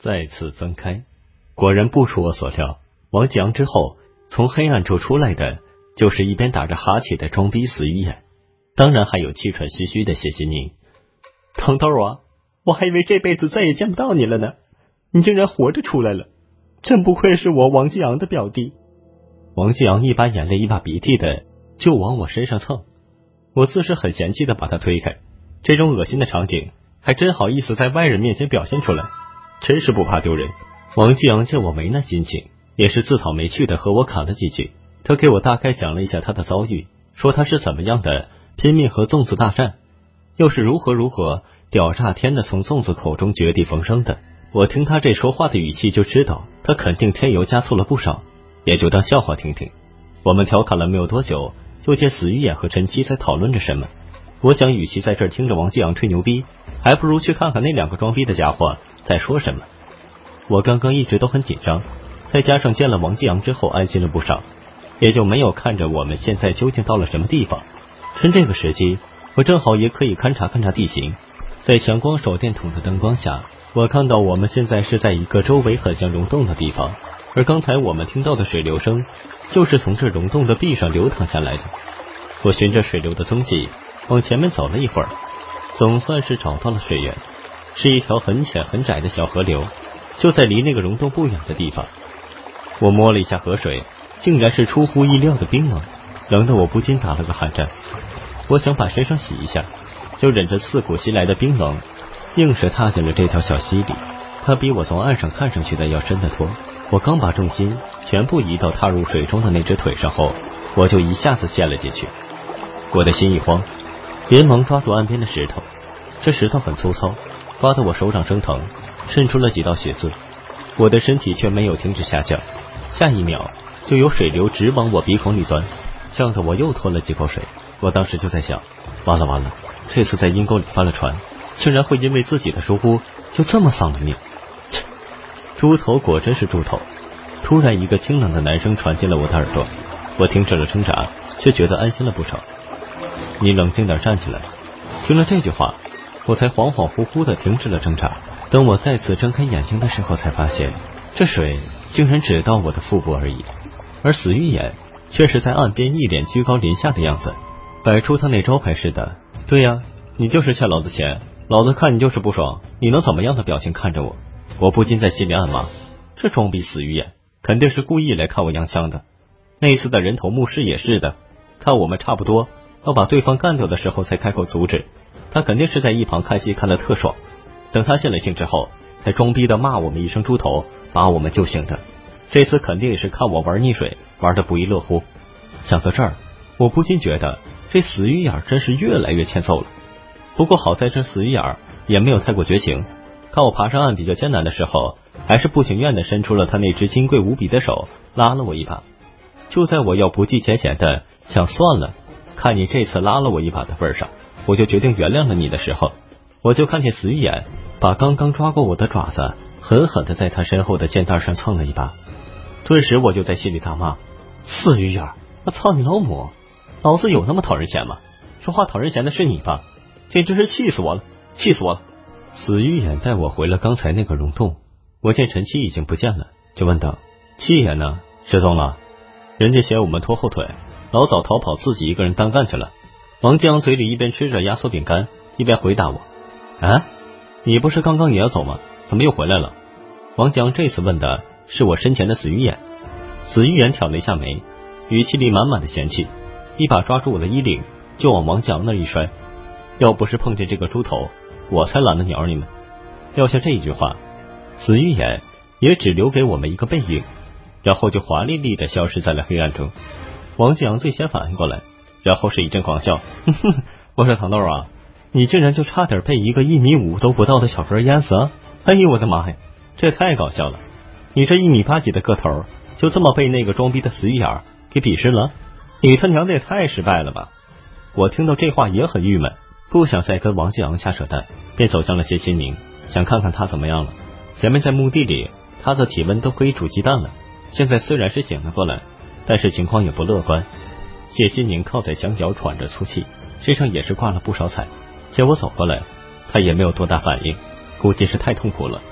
再次分开。果然不出我所料，王继阳之后从黑暗处出来的就是一边打着哈欠的装逼死鱼眼，当然还有气喘吁吁的谢谢您。 糖豆啊，我还以为这辈子再也见不到你了呢，你竟然活着出来了，真不愧是我王继阳的表弟。 王继阳一把眼泪一把鼻涕的就往我身上蹭，我自是很嫌弃的把他推开，这种恶心的场景还真好意思在外人面前表现出来，真是不怕丢人。王继阳见我没那心情，也是自讨没趣的和我侃了几句，他给我大概讲了一下他的遭遇，说他是怎么样的拼命和粽子大战，又是如何屌炸天的从粽子口中绝地逢生的。我听他这说话的语气就知道他肯定添油加醋了不少，也就当笑话听听。我们调侃了没有多久，就见死鱼眼和陈七在讨论着什么。我想与其在这儿听着王继阳吹牛逼，还不如去看看那两个装逼的家伙在说什么。我刚刚一直都很紧张，再加上见了王继阳之后安心了不少，也就没有看着我们现在究竟到了什么地方。趁这个时机，我正好也可以勘察地形。在强光手电筒的灯光下，我看到我们现在是在一个周围很像溶洞的地方，而刚才我们听到的水流声就是从这溶洞的壁上流淌下来的。我循着水流的踪迹往前面走了一会儿，总算是找到了水源，是一条很浅很窄的小河流，就在离那个溶洞不远的地方。我摸了一下河水，竟然是出乎意料的冰冷，冷得我不禁打了个寒战。我想把身上洗一下，就忍着刺骨袭来的冰冷，硬是踏进了这条小溪里。它比我从岸上看上去的要深得多。我刚把重心全部移到踏入水中的那只腿上后，我就一下子陷了进去。我的心一慌，连忙抓住岸边的石头，这石头很粗糙，刮得我手掌生疼，渗出了几道血渍。我的身体却没有停止下降，下一秒就有水流直往我鼻孔里钻，呛得我又吞了几口水。我当时就在想，完了，这次在阴沟里翻了船，竟然会因为自己的疏忽就这么丧了命。猪头果真是猪头。突然一个清冷的男声传进了我的耳朵，我停止了挣扎，却觉得安心了不少。你冷静点，站起来。听了这句话，我才恍恍惚惚的停止了挣扎。等我再次睁开眼睛的时候，才发现这水竟然只到我的腹部而已，而死鱼眼却是在岸边一脸居高临下的样子，摆出他那招牌似的。对呀，你就是欠老子钱，老子看你就是不爽，你能怎么样的表情看着我？我不禁在心里暗骂，这装逼死鱼眼肯定是故意来看我洋枪的。那次的人头目师也是的，看我们差不多要把对方干掉的时候才开口阻止，他肯定是在一旁看戏看得特爽，等他现了性之后才装逼的骂我们一声猪头，把我们救醒的。这次肯定也是看我玩溺水玩得不亦乐乎。想到这儿，我不禁觉得这死鱼眼真是越来越欠揍了。不过好在这死鱼眼也没有太过绝情，看我爬上岸比较艰难的时候，还是不情愿的伸出了他那只金贵无比的手，拉了我一把。就在我要不计前嫌的想算了，看你这次拉了我一把的份上，我就决定原谅了你的时候，我就看见死鱼眼把刚刚抓过我的爪子狠狠的在他身后的剑带上蹭了一把。顿时我就在心里大骂，死鱼眼，我操你老母，老子有那么讨人嫌吗？说话讨人嫌的是你吧，简直是气死我了。死鱼眼带我回了刚才那个溶洞，我见陈七已经不见了，就问道，七爷呢？失踪了？人家嫌我们拖后腿，老早逃跑，自己一个人单干去了。王江嘴里一边吃着压缩饼干，一边回答我，啊，你不是刚刚也要走吗？怎么又回来了？王江这次问的是我身前的死鱼眼。死鱼眼挑了一下眉，语气里满满的嫌弃，一把抓住我的衣领就往王江那一摔。要不是碰见这个猪头，我才懒得鸟你们。撂下这一句话，死鱼眼也只留给我们一个背影，然后就华丽丽的消失在了黑暗中。王继阳最先反应过来，然后是一阵狂笑，我说糖豆啊，你竟然就差点被一个1.5米都不到的小哥淹死啊！哎呦我的妈呀，这太搞笑了！你这1.8米几的个头，就这么被那个装逼的死鱼眼给鄙视了？你他娘的也太失败了吧！我听到这话也很郁闷，不想再跟王继阳瞎扯淡，便走向了谢新宁，想看看他怎么样了。前面在墓地里，他的体温都可以煮鸡蛋了，现在虽然是醒了过来，但是情况也不乐观。谢新宁靠在墙角喘着粗气，身上也是挂了不少彩。见我走过来，他也没有多大反应，估计是太痛苦了。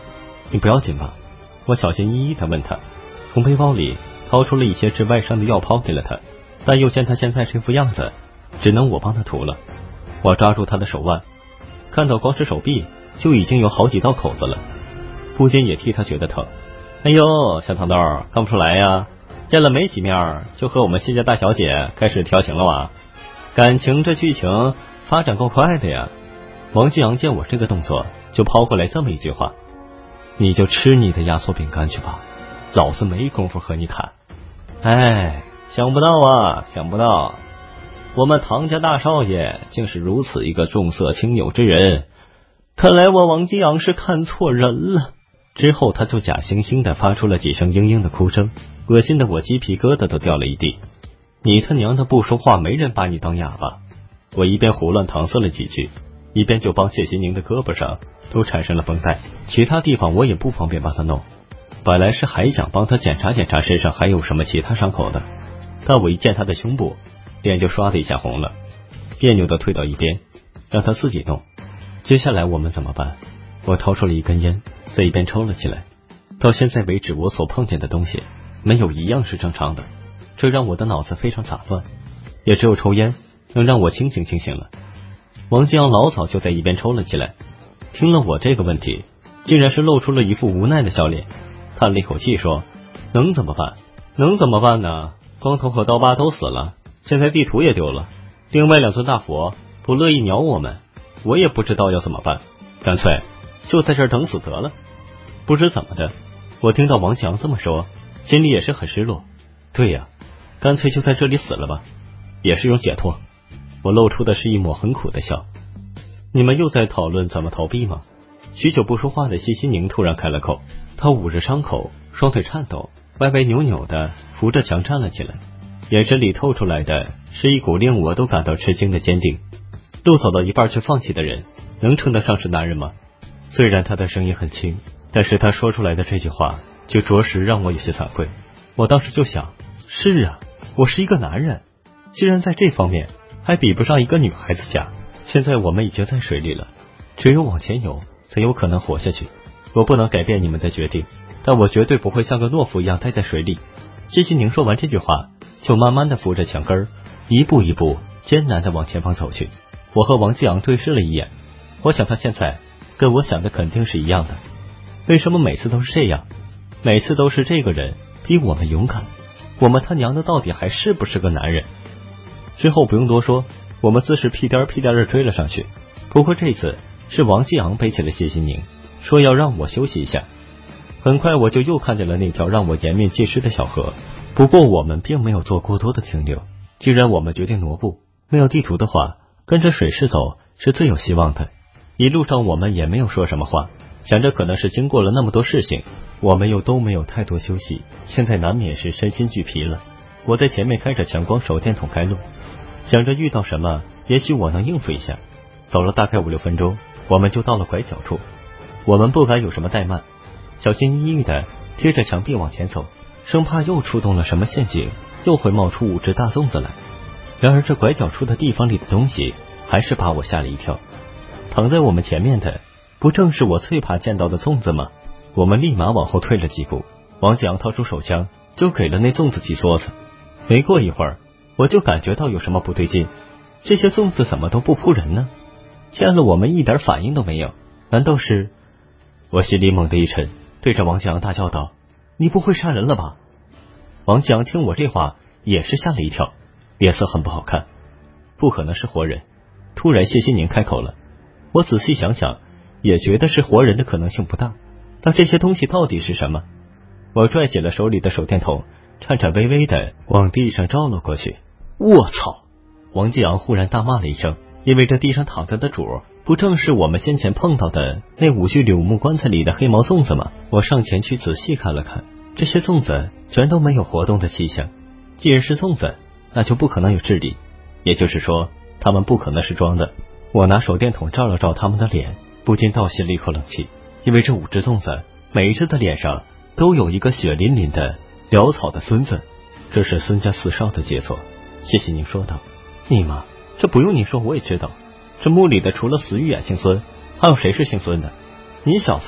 你不要紧吧？我小心翼翼地问他，从背包里掏出了一些治外伤的药抛给了他，但又见他现在这副样子，只能我帮他涂了。我抓住他的手腕，看到光是手臂就已经有好几道口子了，不禁也替他觉得疼。哎呦，小糖豆，看不出来呀，见了没几面就和我们谢家大小姐开始调情了哇？感情这剧情发展够快的呀。王继阳见我这个动作，就抛过来这么一句话：你就吃你的压缩饼干去吧，老子没工夫和你砍。哎，想不到啊，想不到，我们唐家大少爷竟是如此一个重色轻友之人，看来我王继阳是看错人了。之后他就假惺惺的发出了几声嘤嘤的哭声，恶心的我鸡皮疙瘩都掉了一地。你他娘的不说话，没人把你当哑巴。我一边胡乱搪塞了几句，一边就帮谢心宁的胳膊上都缠上了绷带，其他地方我也不方便帮他弄。本来是还想帮他检查检查身上还有什么其他伤口的，但我一见他的胸部，脸就唰的一下红了，别扭的退到一边，让他自己弄。接下来我们怎么办？我掏出了一根烟，在一边抽了起来。到现在为止，我所碰见的东西没有一样是正常的，这让我的脑子非常杂乱，也只有抽烟能让我清醒了。王继阳老早就在一边抽了起来，听了我这个问题，竟然是露出了一副无奈的笑脸，叹了一口气说：能怎么办？能怎么办呢？光头和刀疤都死了，现在地图也丢了，另外2尊大佛不乐意鸟我们，我也不知道要怎么办，干脆就在这儿等死得了。不知怎么的，我听到王继阳这么说，心里也是很失落。对呀，干脆就在这里死了吧，也是一种解脱。我露出的是一抹很苦的笑。你们又在讨论怎么逃避吗？许久不说话的谢心宁突然开了口，他捂着伤口，双腿颤抖，歪歪扭扭的扶着墙站了起来，眼神里透出来的是一股令我都感到吃惊的坚定。路走到一半却放弃的人，能称得上是男人吗？虽然他的声音很轻，但是他说出来的这句话就着实让我有些惭愧。我当时就想，是啊，我是一个男人，既然在这方面还比不上一个女孩子家。现在我们已经在水里了，只有往前游才有可能活下去。我不能改变你们的决定，但我绝对不会像个懦夫一样待在水里。谢心宁说完这句话，就慢慢的扶着墙根，一步一步艰难的往前方走去。我和王继阳对视了一眼，我想他现在跟我想的肯定是一样的。为什么每次都是这样？每次都是这个人比我们勇敢，我们他娘的到底还是不是个男人？之后不用多说，我们自是屁颠屁颠的追了上去。不过这次是王继阳背起了谢心宁，说要让我休息一下。很快我就又看见了那条让我颜面尽失的小河。不过我们并没有做过多的停留，既然我们决定挪步，没有地图的话，跟着水势走是最有希望的。一路上我们也没有说什么话，想着可能是经过了那么多事情，我们又都没有太多休息，现在难免是身心俱疲了。我在前面开着强光手电筒开路，想着遇到什么也许我能应付一下。走了大概5-6分钟，我们就到了拐角处。我们不敢有什么怠慢，小心翼翼的贴着墙壁往前走，生怕又触动了什么陷阱，又会冒出5只大粽子来。然而这拐角处的地方里的东西还是把我吓了一跳。躺在我们前面的不正是我最怕见到的粽子吗？我们立马往后退了几步，王继阳掏出手枪就给了那粽子几梭子。没过一会儿，我就感觉到有什么不对劲，这些粽子怎么都不扑人呢？见了我们一点反应都没有，难道是……我心里猛地一沉，对着王继阳大叫道：你不会杀人了吧？王继阳听我这话也是吓了一跳，脸色很不好看。不可能是活人。突然谢心宁开口了，我仔细想想也觉得是活人的可能性不大，但这些东西到底是什么？我拽起了手里的手电筒，颤颤巍巍的往地上照了过去。我操！王继阳忽然大骂了一声，因为这地上躺着的主不正是我们先前碰到的那5具柳木棺材里的黑毛粽子吗？我上前去仔细看了看，这些粽子全都没有活动的迹象。既然是粽子，那就不可能有智力，也就是说他们不可能是装的。我拿手电筒照了照他们的脸，不禁倒吸了一口冷气，因为这5只粽子每一只的脸上都有一个血淋淋的潦草的孙子，这是孙家4少的杰作。谢谢您说道。你妈，这不用你说我也知道，这墓里的除了死鱼眼姓孙，还有谁是姓孙的？你小子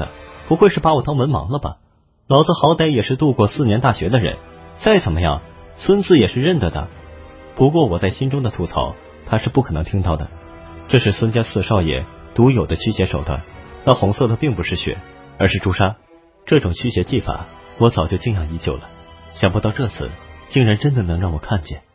不会是把我当文盲了吧？老子好歹也是读过4年大学的人，再怎么样，孙子也是认得的。不过我在心中的吐槽，他是不可能听到的。这是孙家4少爷独有的驱邪手段。那红色的并不是血，而是朱砂。这种驱邪技法，我早就敬仰已久了。想不到这次竟然真的能让我看见。